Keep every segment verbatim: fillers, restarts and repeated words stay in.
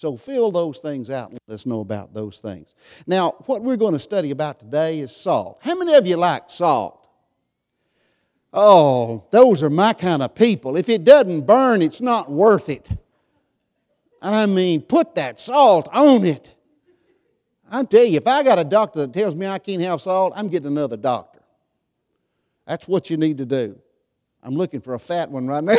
So fill those things out and let us know about those things. Now, what we're going to study about today is salt. How many of you like salt? Oh, those are my kind of people. If it doesn't burn, it's not worth it. I mean, put that salt on it. I tell you, if I got a doctor that tells me I can't have salt, I'm getting another doctor. That's what you need to do. I'm looking for a fat one right now.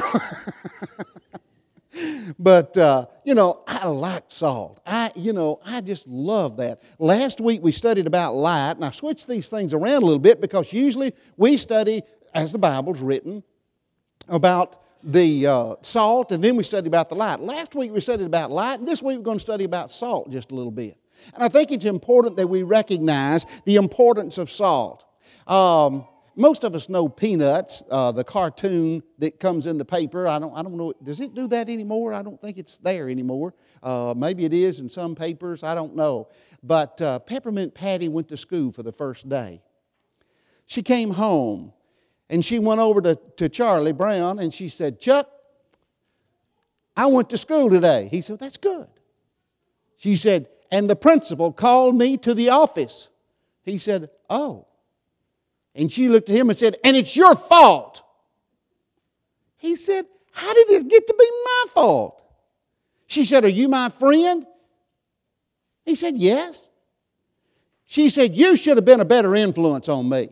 But, uh, you know, I like salt. I, you know, I just love that. Last week we studied about light, and I switched these things around a little bit because usually we study, as the Bible's written, about the uh, salt, and then we study about the light. Last week we studied about light, and this week we're going to study about salt just a little bit. And I think it's important that we recognize the importance of salt. Um, most of us know Peanuts, uh, the cartoon that comes in the paper. I don't, I don't know, does it do that anymore? I don't think it's there anymore. Uh, maybe it is in some papers, I don't know. But uh, Peppermint Patty went to school for the first day. She came home, and she went over to, to Charlie Brown, and she said, "Chuck, I went to school today." He said, "That's good." She said, "And the principal called me to the office." He said, "Oh." And she looked at him and said, "And it's your fault." He said, "How did it get to be my fault?" She said, "Are you my friend?" He said, "Yes." She said, "You should have been a better influence on me."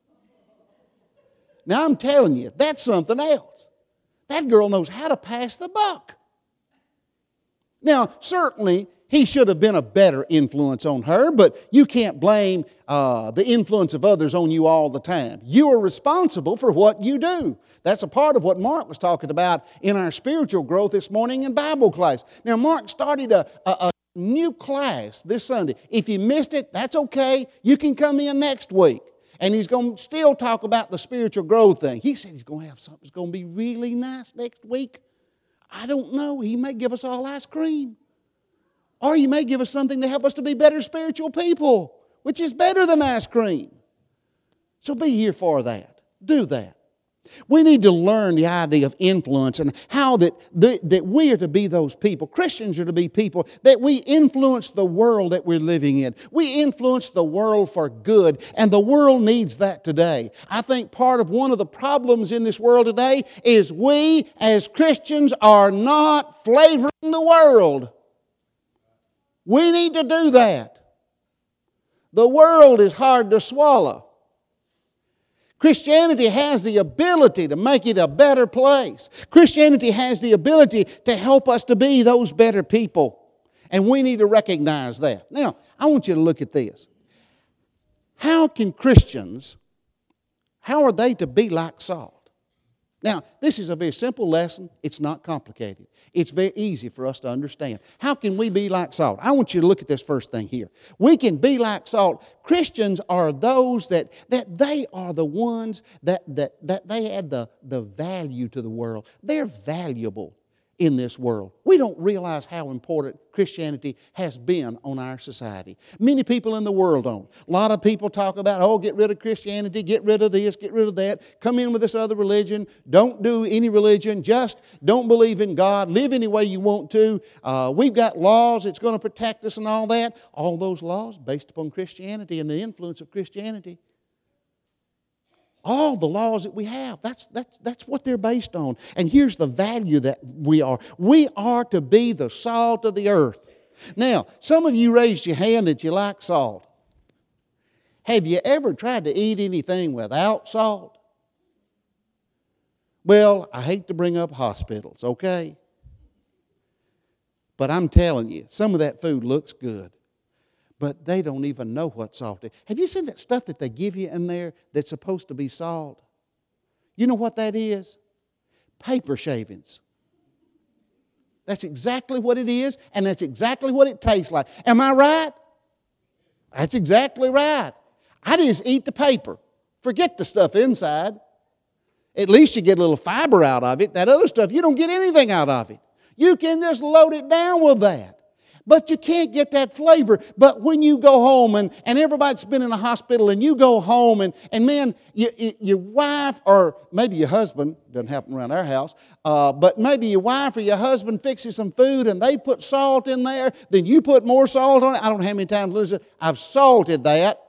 Now I'm telling you, that's something else. That girl knows how to pass the buck. Now, certainly, he should have been a better influence on her, but you can't blame uh, the influence of others on you all the time. You are responsible for what you do. That's a part of what Mark was talking about in our spiritual growth this morning in Bible class. Now, Mark started a, a, a new class this Sunday. If you missed it, that's okay. You can come in next week. And he's going to still talk about the spiritual growth thing. He said he's going to have something that's going to be really nice next week. I don't know. He may give us all ice cream. Or he may give us something to help us to be better spiritual people, which is better than ice cream. So be here for that. Do that. We need to learn the idea of influence and how that, the, that we are to be those people. Christians are to be people that we influence the world that we're living in. We influence the world for good, and the world needs that today. I think part of one of the problems in this world today is we as Christians are not flavoring the world. We need to do that. The world is hard to swallow. Christianity has the ability to make it a better place. Christianity has the ability to help us to be those better people. And we need to recognize that. Now, I want you to look at this. How can Christians, how are they to be like salt? Now, this is a very simple lesson. It's not complicated. It's very easy for us to understand. How can we be like salt? I want you to look at this first thing here. We can be like salt. Christians are those that, that they are the ones that, that, that they add the, the value to the world. They're valuable in this world. We don't realize how important Christianity has been on our society. Many people in the world don't. A lot of people talk about, oh, get rid of Christianity, get rid of this, get rid of that, come in with this other religion, don't do any religion, just don't believe in God, live any way you want to. Uh, we've got laws that's going to protect us and all that. All those laws based upon Christianity and the influence of Christianity. All the laws that we have, that's, that's, that's what they're based on. And here's the value that we are. We are to be the salt of the earth. Now, some of you raised your hand that you like salt. Have you ever tried to eat anything without salt? Well, I hate to bring up hospitals, okay? But I'm telling you, some of that food looks good. But they don't even know what salt is. Have you seen that stuff that they give you in there that's supposed to be salt? You know what that is? Paper shavings. That's exactly what it is, and that's exactly what it tastes like. Am I right? That's exactly right. I just eat the paper. Forget the stuff inside. At least you get a little fiber out of it. That other stuff, you don't get anything out of it. You can just load it down with that. But you can't get that flavor. But when you go home, and, and everybody's been in a hospital, and you go home, and, and man, you, you, your wife, or maybe your husband, doesn't happen around our house, uh, but maybe your wife or your husband fixes some food, and they put salt in there, then you put more salt on it. I don't know how many times, Lisa, I've salted that.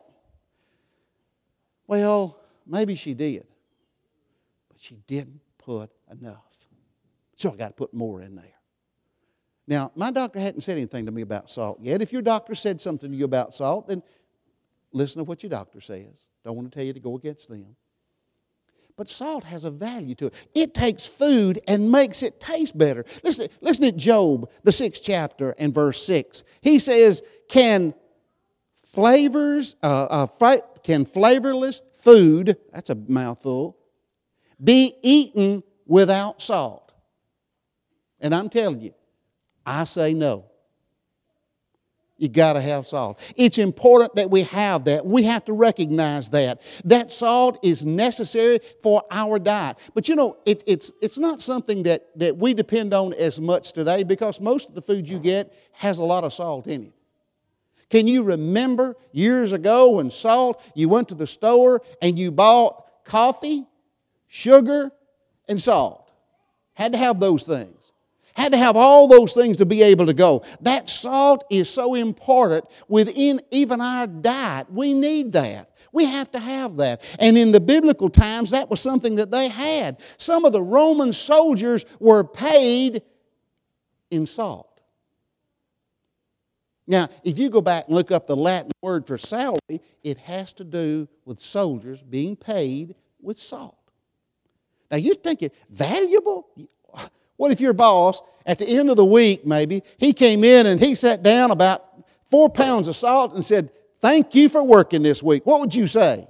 Well, maybe she did, but she didn't put enough. So I got to put more in there. Now, my doctor hadn't said anything to me about salt yet. If your doctor said something to you about salt, then listen to what your doctor says. Don't want to tell you to go against them. But salt has a value to it. It takes food and makes it taste better. Listen, listen to Job, the sixth chapter and verse six. He says, can flavors, uh, uh, can flavorless food, that's a mouthful, be eaten without salt? And I'm telling you, I say no. You got to have salt. It's important that we have that. We have to recognize that. That salt is necessary for our diet. But you know, it, it's, it's not something that, that we depend on as much today, because most of the food you get has a lot of salt in it. Can you remember years ago when salt, you went to the store and you bought coffee, sugar, and salt? Had to have those things. Had to have all those things to be able to go. That salt is so important within even our diet. We need that. We have to have that. And in the biblical times, that was something that they had. Some of the Roman soldiers were paid in salt. Now, if you go back and look up the Latin word for salary, it has to do with soldiers being paid with salt. Now, you're thinking, valuable? What if your boss, at the end of the week maybe, he came in and he sat down about four pounds of salt and said, thank you for working this week? What would you say?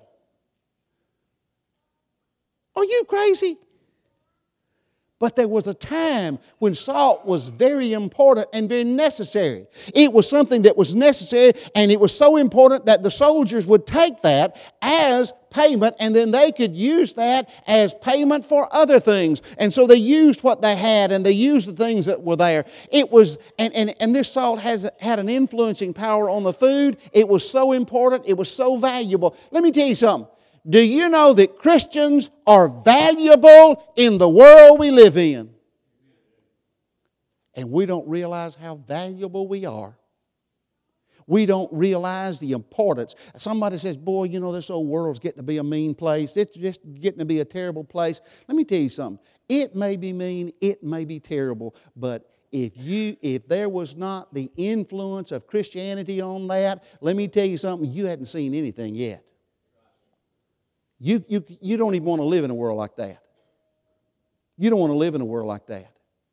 Are you crazy? But there was a time when salt was very important and very necessary. It was something that was necessary, and it was so important that the soldiers would take that as payment, and then they could use that as payment for other things. And so they used what they had, and they used the things that were there. It was, and, and, and this salt has had an influencing power on the food. It was so important. It was so valuable. Let me tell you something. Do you know that Christians are valuable in the world we live in? And we don't realize how valuable we are. We don't realize the importance. Somebody says, boy, you know, this old world's getting to be a mean place. It's just getting to be a terrible place. Let me tell you something. It may be mean, it may be terrible, but if you, if there was not the influence of Christianity on that, let me tell you something, you hadn't seen anything yet. You, you, you don't even want to live in a world like that. You don't want to live in a world like that.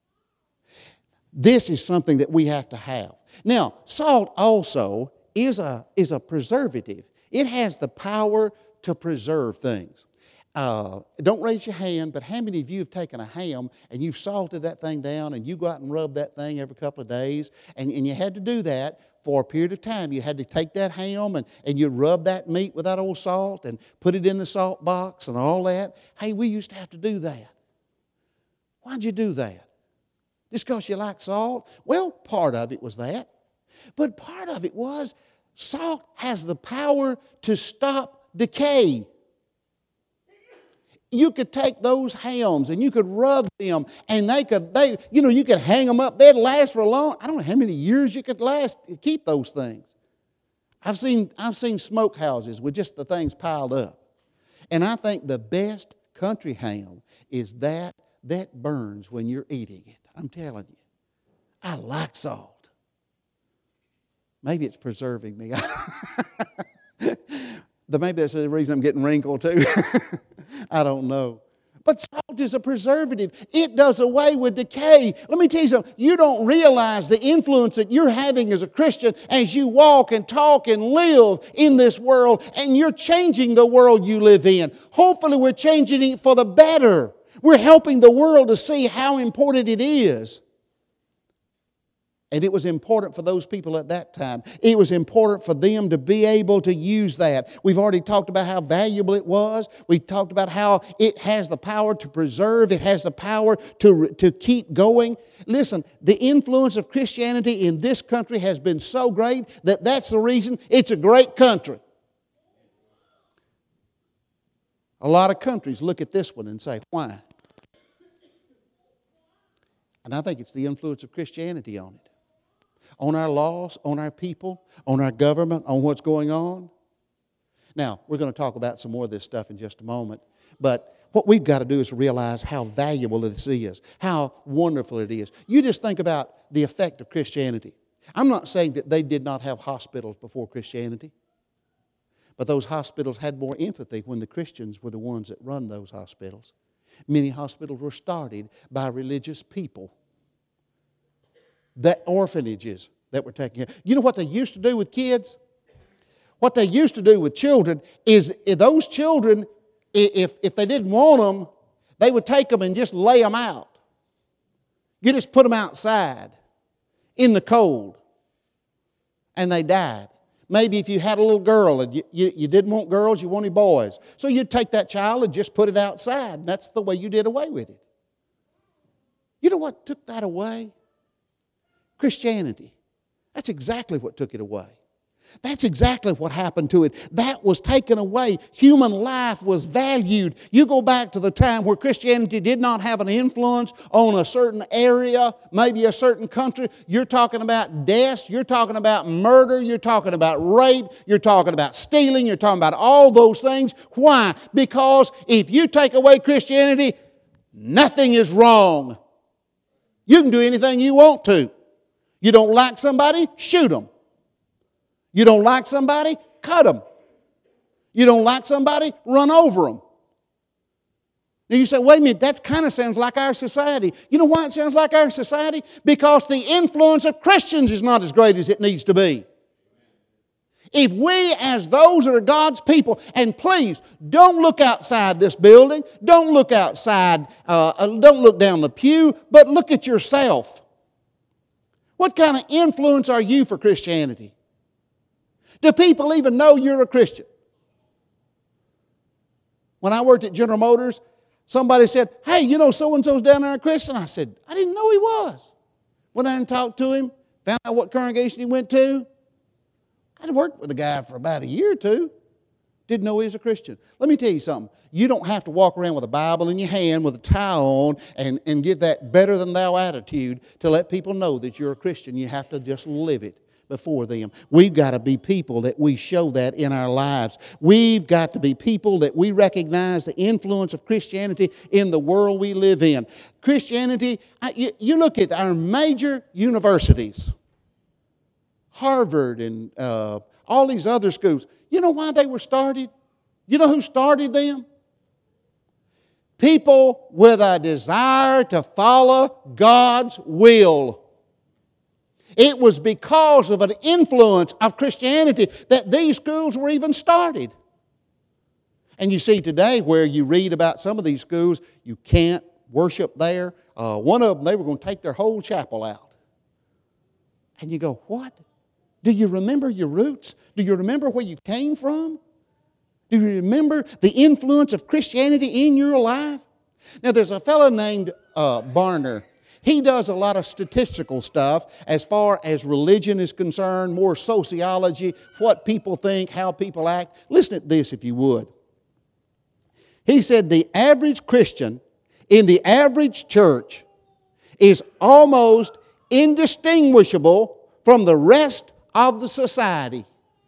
This is something that we have to have. Now, salt also is a, is a preservative. It has the power to preserve things. Uh, don't raise your hand, but how many of you have taken a ham and you've salted that thing down and you go out and rub that thing every couple of days, and, and you had to do that for a period of time. You had to take that ham and, and you rub that meat with that old salt and put it in the salt box and all that. Hey, we used to have to do that. Why'd you do that? Just because you like salt? Well, part of it was that. But part of it was salt has the power to stop decay. You could take those hams and you could rub them, and they could, they, you know, you could hang them up. They'd last for a long, I don't know how many years you could last, keep those things. I've seen, I've seen smokehouses with just the things piled up. And I think the best country ham is that that burns when you're eating it. I'm telling you. I like salt. Maybe it's preserving me. Maybe that's the reason I'm getting wrinkled too. I don't know. But salt is a preservative. It does away with decay. Let me tell you something. You don't realize the influence that you're having as a Christian as you walk and talk and live in this world, and you're changing the world you live in. Hopefully we're changing it for the better. We're helping the world to see how important it is. And it was important for those people at that time. It was important for them to be able to use that. We've already talked about how valuable it was. We talked about how it has the power to preserve. It has the power to, to keep going. Listen, the influence of Christianity in this country has been so great that that's the reason it's a great country. A lot of countries look at this one and say, why? And I think it's the influence of Christianity on it. On our laws, on our people, on our government, on what's going on. Now, we're going to talk about some more of this stuff in just a moment. But what we've got to do is realize how valuable this is, how wonderful it is. You just think about the effect of Christianity. I'm not saying that they did not have hospitals before Christianity. But those hospitals had more empathy when the Christians were the ones that run those hospitals. Many hospitals were started by religious people. That orphanages that were taken care of. You know what they used to do with kids? What they used to do with children is if those children, if, if they didn't want them, they would take them and just lay them out. You just put them outside in the cold and they died. Maybe if you had a little girl and you, you, you didn't want girls, you wanted boys. So you'd take that child and just put it outside. And that's the way you did away with it. You know what took that away? Christianity. That's exactly what took it away. That's exactly what happened to it. That was taken away. Human life was valued. You go back to the time where Christianity did not have an influence on a certain area, maybe a certain country. You're talking about deaths. You're talking about murder. You're talking about rape. You're talking about stealing. You're talking about all those things. Why? Because if you take away Christianity, nothing is wrong. You can do anything you want to. You don't like somebody? Shoot them. You don't like somebody? Cut them. You don't like somebody? Run over them. Now you say, wait a minute, that kind of sounds like our society. You know why it sounds like our society? Because the influence of Christians is not as great as it needs to be. If we, as those that are God's people, and please, don't look outside this building, don't look outside, uh, don't look down the pew, but look at yourself. What kind of influence are you for Christianity? Do people even know you're a Christian? When I worked at General Motors, somebody said, hey, you know so-and-so's down there a Christian? I said, I didn't know he was. Went down and talked to him, found out what congregation he went to. I'd worked with the guy for about a year or two. Didn't know he was a Christian. Let me tell you something. You don't have to walk around with a Bible in your hand with a tie on and, and get that better than thou attitude to let people know that you're a Christian. You have to just live it before them. We've got to be people that we show that in our lives. We've got to be people that we recognize the influence of Christianity in the world we live in. Christianity, you, you look at our major universities, Harvard and uh, all these other schools. You know why they were started? You know who started them? People with a desire to follow God's will. It was because of an influence of Christianity that these schools were even started. And you see today where you read about some of these schools, you can't worship there. Uh, one of them, they were going to take their whole chapel out. And you go, what? Do you remember your roots? Do you remember where you came from? Do you remember the influence of Christianity in your life? Now, there's a fellow named uh, Barner. He does a lot of statistical stuff as far as religion is concerned, more sociology, what people think, how people act. Listen to this if you would. He said the average Christian in the average church is almost indistinguishable from the rest of the society.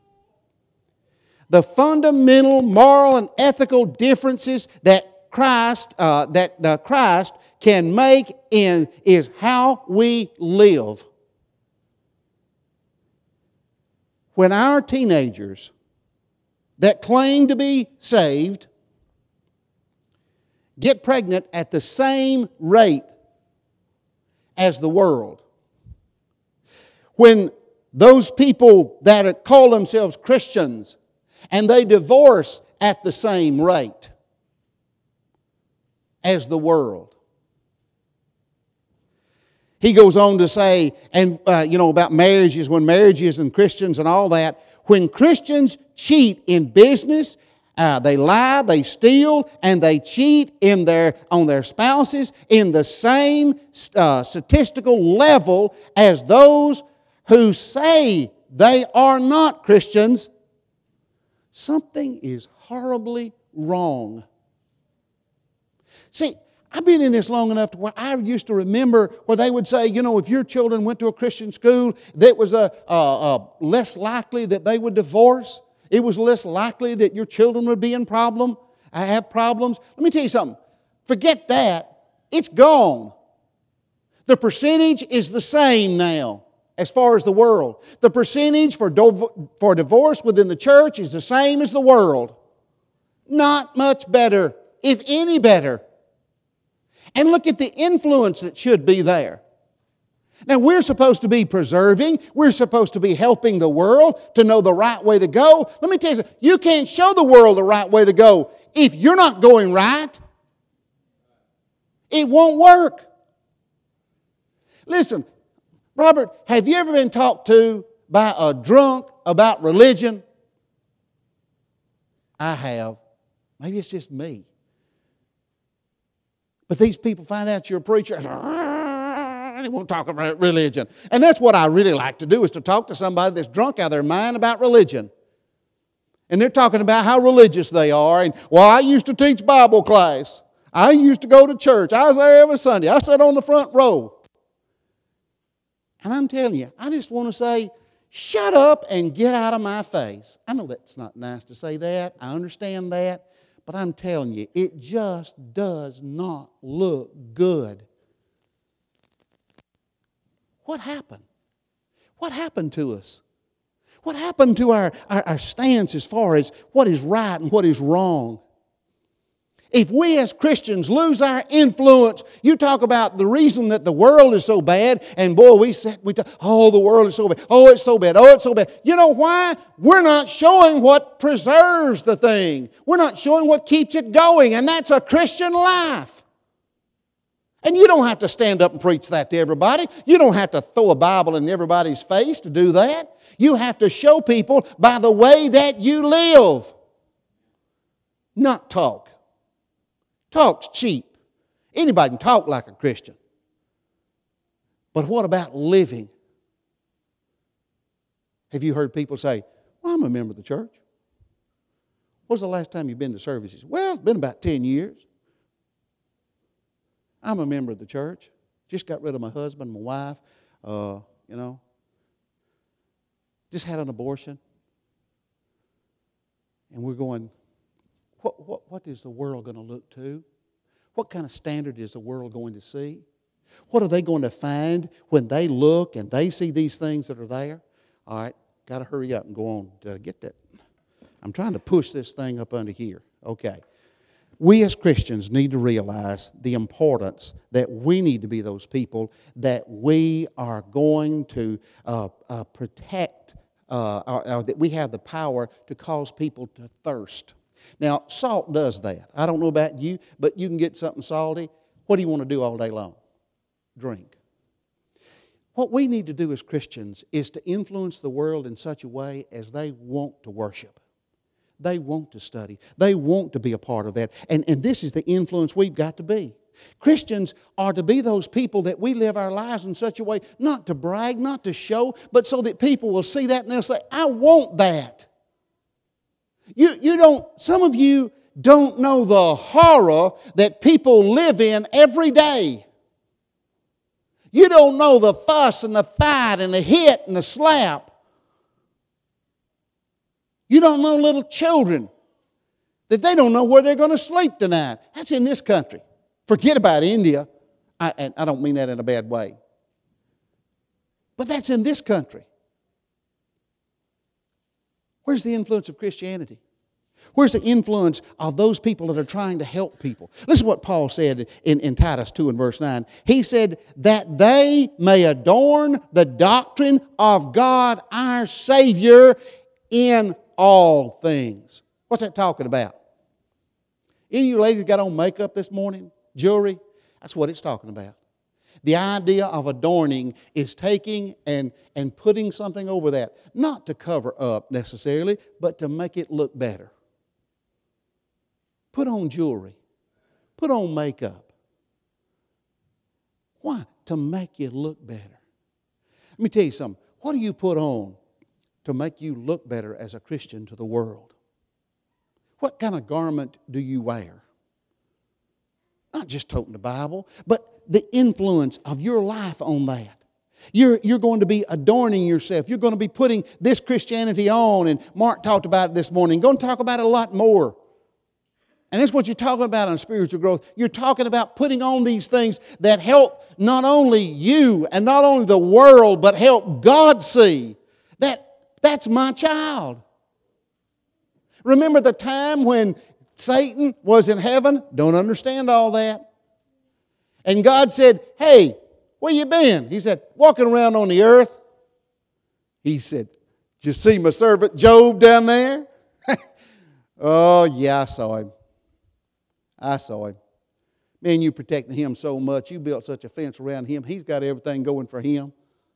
The fundamental moral and ethical differences that Christ, uh, that uh, Christ can make in is how we live. When our teenagers that claim to be saved get pregnant at the same rate as the world, when those people that call themselves Christians and they divorce at the same rate as the world. He goes on to say, and uh, you know, about marriages, when marriages and Christians and all that, when Christians cheat in business, uh, they lie, they steal, and they cheat in their, on their spouses in the same uh, statistical level as those who say they are not Christians, something is horribly wrong. See, I've been in this long enough to where I used to remember where they would say, you know, if your children went to a Christian school, that was a, a, a less likely that they would divorce. It was less likely that your children would be in problem, have problems. Let me tell you something. Forget that. It's gone. The percentage is the same now as far as the world. The percentage for, do- for divorce within the church is the same as the world. Not much better, if any better. And look at the influence that should be there. Now, we're supposed to be preserving. We're supposed to be helping the world to know the right way to go. Let me tell you something. You can't show the world the right way to go if you're not going right. It won't work. Listen, Robert, have you ever been talked to by a drunk about religion? I have. Maybe it's just me. But these people find out you're a preacher. They won't talk about religion. And that's what I really like to do, is to talk to somebody that's drunk out of their mind about religion. And they're talking about how religious they are. And, well, I used to teach Bible class. I used to go to church. I was there every Sunday. I sat on the front row. And I'm telling you, I just want to say, shut up and get out of my face. I know that's not nice to say that. I understand that. But I'm telling you, it just does not look good. What happened? What happened to us? What happened to our, our, our stance as far as what is right and what is wrong? If we as Christians lose our influence, you talk about the reason that the world is so bad, and boy, we said, we talk, oh, the world is so bad, oh, it's so bad, oh, it's so bad. You know why? We're not showing what preserves the thing. We're not showing what keeps it going, and that's a Christian life. And you don't have to stand up and preach that to everybody. You don't have to throw a Bible in everybody's face to do that. You have to show people by the way that you live, not talk. Talk's cheap. Anybody can talk like a Christian. But what about living? Have you heard people say, well, I'm a member of the church. When's the last time you've been to services? Well, it's been about ten years. I'm a member of the church. Just got rid of my husband, my wife, uh, you know. Just had an abortion. And we're going, What, what, what is the world going to look to? What kind of standard is the world going to see? What are they going to find when they look and they see these things that are there? All right, got to hurry up and go on. Did I get that? I'm trying to push this thing up under here. Okay. We as Christians need to realize the importance that we need to be those people that we are going to uh, uh, protect, uh, or, or that we have the power to cause people to thirst. Now, salt does that. I don't know about you, but you can get something salty. What do you want to do all day long? Drink. What we need to do as Christians is to influence the world in such a way as they want to worship. They want to study. They want to be a part of that. And, and this is the influence we've got to be. Christians are to be those people that we live our lives in such a way, not to brag, not to show, but so that people will see that and they'll say, I want that. You, you don't, some of you don't know the horror that people live in every day. You don't know the fuss and the fight and the hit and the slap. You don't know little children that they don't know where they're going to sleep tonight. That's in this country. Forget about India. I, and I don't mean that in a bad way. But that's in this country. Where's the influence of Christianity? Where's the influence of those people that are trying to help people? Listen to what Paul said in, in Titus two and verse nine. He said, that they may adorn the doctrine of God our Savior in all things. What's that talking about? Any of you ladies got on makeup this morning? Jewelry? That's what it's talking about. The idea of adorning is taking and, and putting something over that, not to cover up necessarily, but to make it look better. Put on jewelry. Put on makeup. Why? To make you look better. Let me tell you something. What do you put on to make you look better as a Christian to the world? What kind of garment do you wear? Not just toting the Bible, but the influence of your life on that. You're, you're going to be adorning yourself. You're going to be putting this Christianity on. And Mark talked about it this morning. Going to talk about it a lot more. And that's what you're talking about on spiritual growth. You're talking about putting on these things that help not only you and not only the world, but help God see that that's my child. Remember the time when Satan was in heaven? Don't understand all that. And God said, hey, where you been? He said, walking around on the earth. He said, did you see my servant Job down there? Oh, yeah, I saw him. I saw him. Man, you protecting him so much. You built such a fence around him. He's got everything going for him.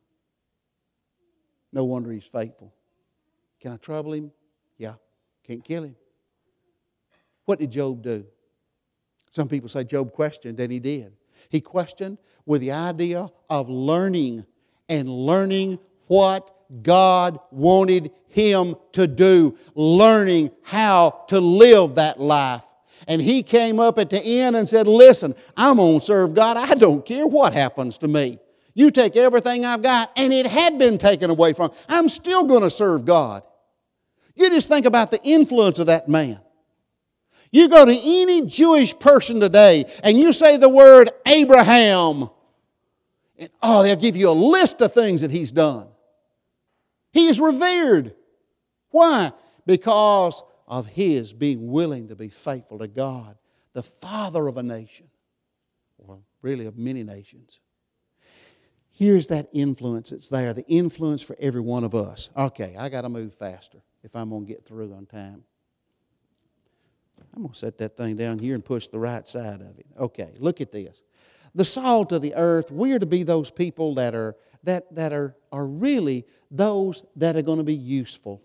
No wonder he's faithful. Can I trouble him? Yeah. Can't kill him. What did Job do? Some people say Job questioned, and he did. He questioned with the idea of learning and learning what God wanted him to do. Learning how to live that life. And he came up at the end and said, listen, I'm going to serve God. I don't care what happens to me. You take everything I've got, and it had been taken away from me. I'm still going to serve God. You just think about the influence of that man. You go to any Jewish person today and you say the word Abraham, and oh, they'll give you a list of things that he's done. He is revered. Why? Because of his being willing to be faithful to God, the father of a nation, or really of many nations. Here's that influence that's there, the influence for every one of us. Okay, I got to move faster if I'm going to get through on time. I'm going to set that thing down here and push the right side of it. Okay, look at this. The salt of the earth, we're to be those people that are that, that are, are really those that are going to be useful.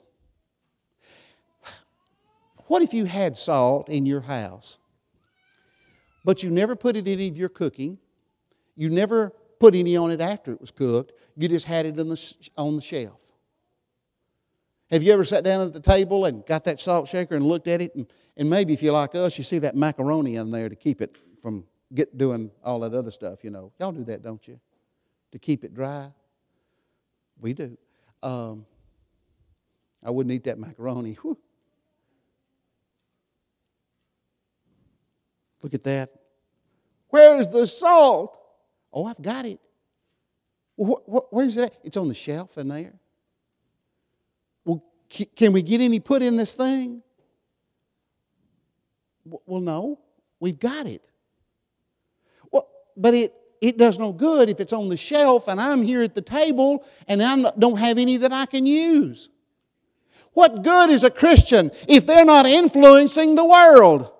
What if you had salt in your house, but you never put it in any of your cooking, you never put any on it after it was cooked, you just had it on the, on the shelf? Have you ever sat down at the table and got that salt shaker and looked at it, and, and maybe if you're like us, you see that macaroni in there to keep it from get doing all that other stuff, you know. Y'all do that, don't you? To keep it dry? We do. Um, I wouldn't eat that macaroni. Whew. Look at that. Where's the salt? Oh, I've got it. Well, wh- wh- where's it at? It's on the shelf in there. Well, c- can we get any put in this thing? W- well, no. We've got it. Well, but it, it does no good if it's on the shelf and I'm here at the table and I don't have any that I can use. What good is a Christian if they're not influencing the world?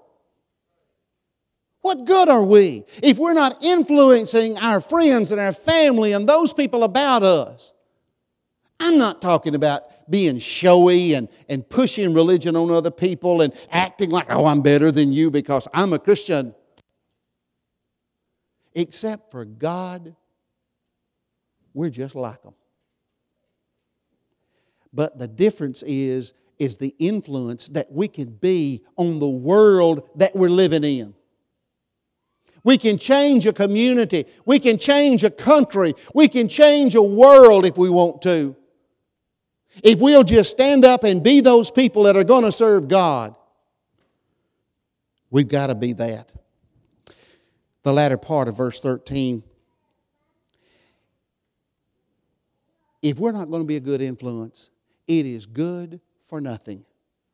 What good are we if we're not influencing our friends and our family and those people about us? I'm not talking about being showy and, and pushing religion on other people and acting like, oh, I'm better than you because I'm a Christian. Except for God, we're just like them. But the difference is, is the influence that we can be on the world that we're living in. We can change a community. We can change a country. We can change a world if we want to. If we'll just stand up and be those people that are going to serve God. We've got to be that. The latter part of verse thirteen. If we're not going to be a good influence, it is good for nothing.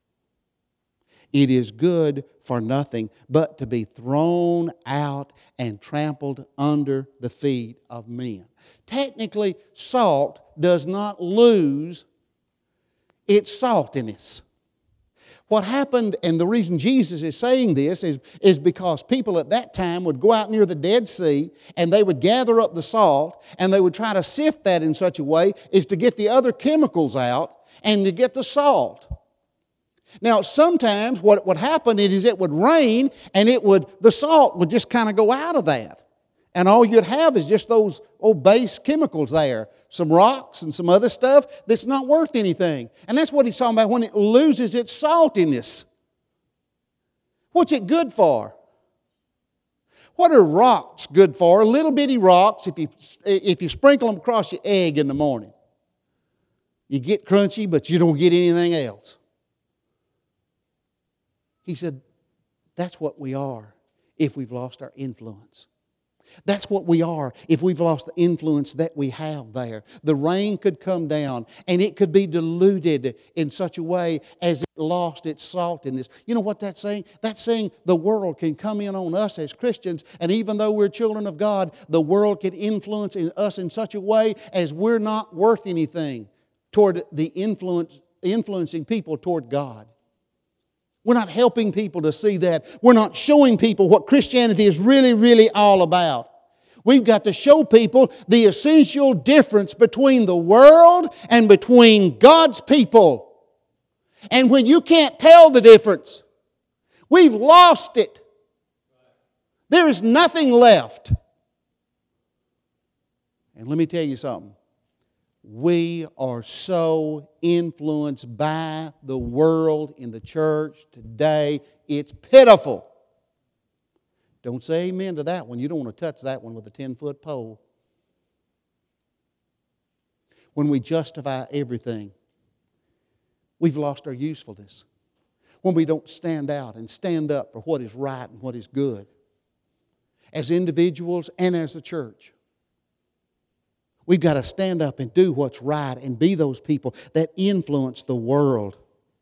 It is good for nothing but to be thrown out and trampled under the feet of men. Technically, salt does not lose its saltiness. What happened, and the reason Jesus is saying this is, is because people at that time would go out near the Dead Sea and they would gather up the salt and they would try to sift that in such a way as to get the other chemicals out and to get the salt. Now, sometimes what would happen is it would rain and it would the salt would just kind of go out of that. And all you'd have is just those old base chemicals there. Some rocks and some other stuff that's not worth anything. And that's what he's talking about when it loses its saltiness. What's it good for? What are rocks good for? Little bitty rocks, if you, if you sprinkle them across your egg in the morning. You get crunchy, but you don't get anything else. He said, that's what we are if we've lost our influence. That's what we are if we've lost the influence that we have there. The rain could come down and it could be diluted in such a way as it lost its saltiness. You know what that's saying? That's saying the world can come in on us as Christians, and even though we're children of God, the world can influence in us in such a way as we're not worth anything toward the influence, influencing people toward God. We're not helping people to see that. We're not showing people what Christianity is really, really all about. We've got to show people the essential difference between the world and between God's people. And when you can't tell the difference, we've lost it. There is nothing left. And let me tell you something. We are so influenced by the world in the church today, it's pitiful. Don't say amen to that one. You don't want to touch that one with a ten-foot pole. When we justify everything, we've lost our usefulness. When we don't stand out and stand up for what is right and what is good, as individuals and as a church. We've got to stand up and do what's right and be those people that influence the world.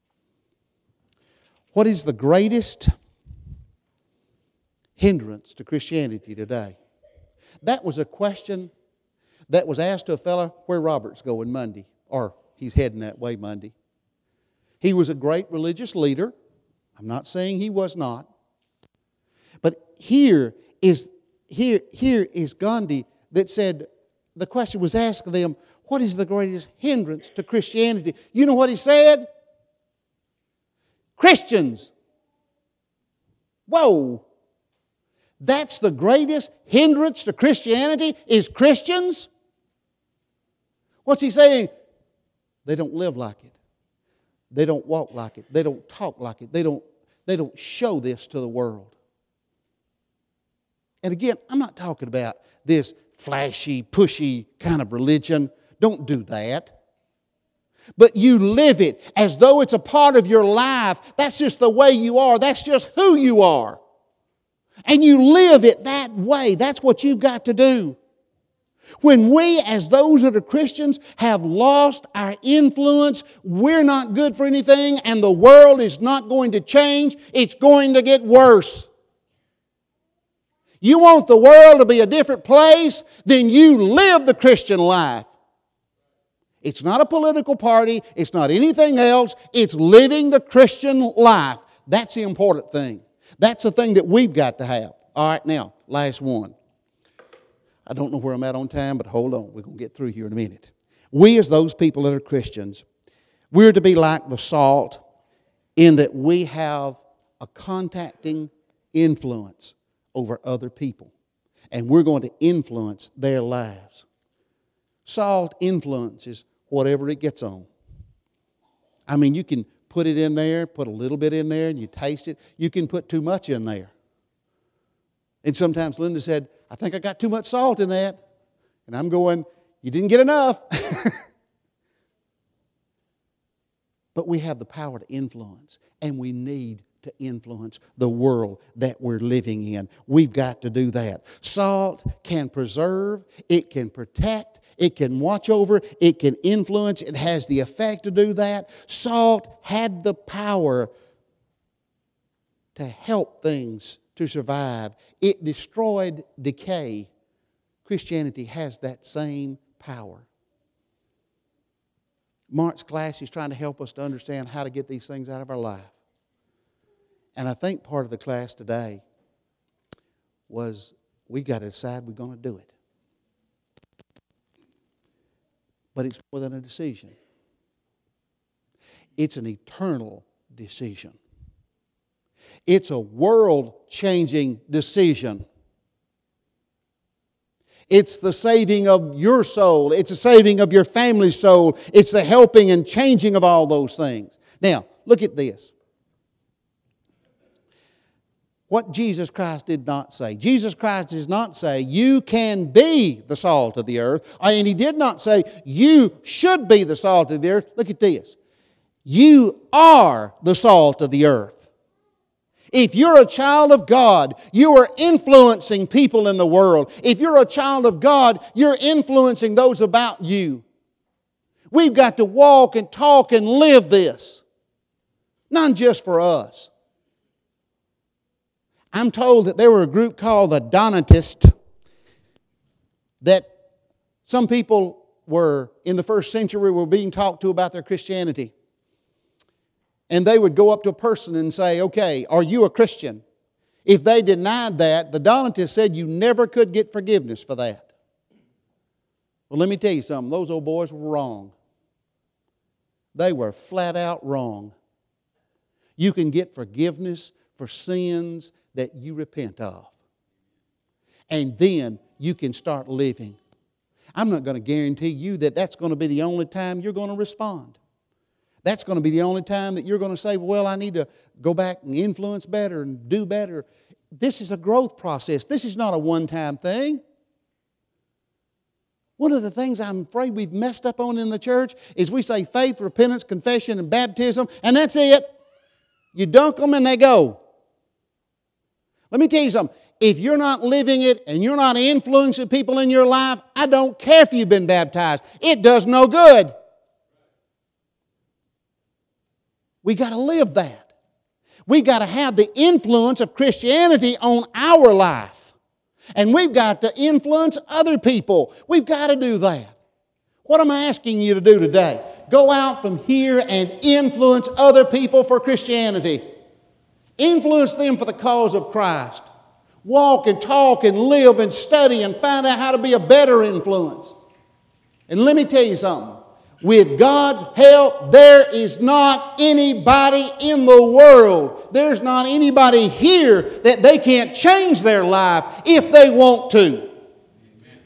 What is the greatest hindrance to Christianity today? That was a question that was asked to a fellow where Robert's going Monday, or he's heading that way Monday. He was a great religious leader. I'm not saying he was not. But here is, here, here is Gandhi that said, the question was asked of them, what is the greatest hindrance to Christianity? You know what he said? Christians. Whoa. That's the greatest hindrance to Christianity is Christians? What's he saying? They don't live like it. They don't walk like it. They don't talk like it. They don't, they don't show this to the world. And again, I'm not talking about this flashy, pushy kind of religion. Don't do that. But you live it as though it's a part of your life. That's just the way you are. That's just who you are. And you live it that way. That's what you've got to do. When we, as those that are Christians, have lost our influence, we're not good for anything, and the world is not going to change. It's going to get worse. You want the world to be a different place, then you live the Christian life. It's not a political party. It's not anything else. It's living the Christian life. That's the important thing. That's the thing that we've got to have. All right, now, last one. I don't know where I'm at on time, but hold on. We're going to get through here in a minute. We, as those people that are Christians, we're to be like the salt in that we have a contacting influence over other people. And we're going to influence their lives. Salt influences whatever it gets on. I mean, you can put it in there, put a little bit in there, and you taste it. You can put too much in there. And sometimes Linda said, I think I got too much salt in that. And I'm going, you didn't get enough. But we have the power to influence, and we need to influence the world that we're living in. We've got to do that. Salt can preserve, it can protect, it can watch over, it can influence, it has the effect to do that. Salt had the power to help things to survive. It destroyed decay. Christianity has that same power. Mark's class is trying to help us to understand how to get these things out of our life. And I think part of the class today was we got to decide we're going to do it. But it's more than a decision. It's an eternal decision. It's a world-changing decision. It's the saving of your soul. It's the saving of your family's soul. It's the helping and changing of all those things. Now, look at this. What Jesus Christ did not say. Jesus Christ does not say, you can be the salt of the earth. And He did not say, you should be the salt of the earth. Look at this. You are the salt of the earth. If you're a child of God, you are influencing people in the world. If you're a child of God, you're influencing those about you. We've got to walk and talk and live this. Not just for us. I'm told that there were a group called the Donatists that some people were, in the first century, were being talked to about their Christianity. And they would go up to a person and say, okay, are you a Christian? If they denied that, the Donatists said you never could get forgiveness for that. Well, let me tell you something. Those old boys were wrong. They were flat out wrong. You can get forgiveness for sins that you repent of. And then you can start living. I'm not going to guarantee you that that's going to be the only time you're going to respond. That's going to be the only time that you're going to say, well, I need to go back and influence better and do better. This is a growth process. This is not a one-time thing. One of the things I'm afraid we've messed up on in the church is we say faith, repentance, confession, and baptism, and that's it. You dunk them and they go. Let me tell you something. If you're not living it and you're not influencing people in your life, I don't care if you've been baptized. It does no good. We got to live that. We got to have the influence of Christianity on our life. And we've got to influence other people. We've got to do that. What am I asking you to do today? Go out from here and influence other people for Christianity. Influence them for the cause of Christ. Walk and talk and live and study and find out how to be a better influence. And let me tell you something. With God's help, there is not anybody in the world, there's not anybody here that they can't change their life if they want to. Amen.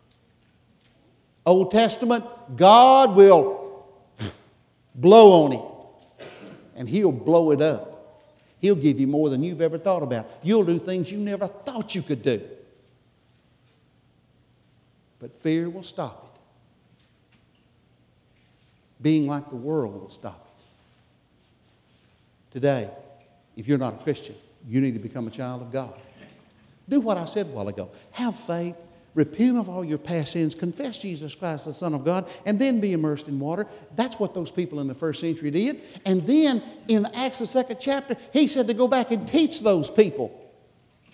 Old Testament, God will blow on it and He'll blow it up. He'll give you more than you've ever thought about. You'll do things you never thought you could do. But fear will stop it. Being like the world will stop it. Today, if you're not a Christian, you need to become a child of God. Do what I said a while ago. Have faith, repent of all your past sins, confess Jesus Christ, the Son of God, and then be immersed in water. That's what those people in the first century did. And then in Acts, the second chapter, he said to go back and teach those people.